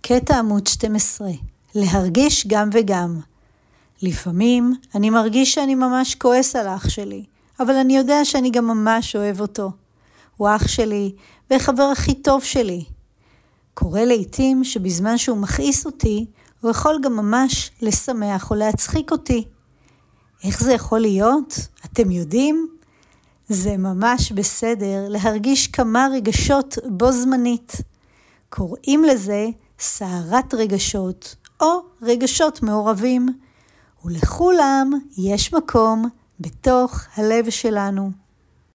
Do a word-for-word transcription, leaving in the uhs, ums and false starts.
קטע עמוד שתים עשרה. להרגיש גם וגם. לפעמים אני מרגיש שאני ממש כועס על אח שלי, אבל אני יודע שאני גם ממש אוהב אותו. הוא אח שלי והחבר הכי טוב שלי. קורה לעתים שבזמן שהוא מכעיס אותי, הוא יכול גם ממש לשמח או להצחיק אותי. איך זה יכול להיות? אתם יודעים? זה ממש בסדר להרגיש כמה רגשות בו זמנית. קוראים לזה סערת רגשות או רגשות מעורבים. ולכולם יש מקום בתוך הלב שלנו.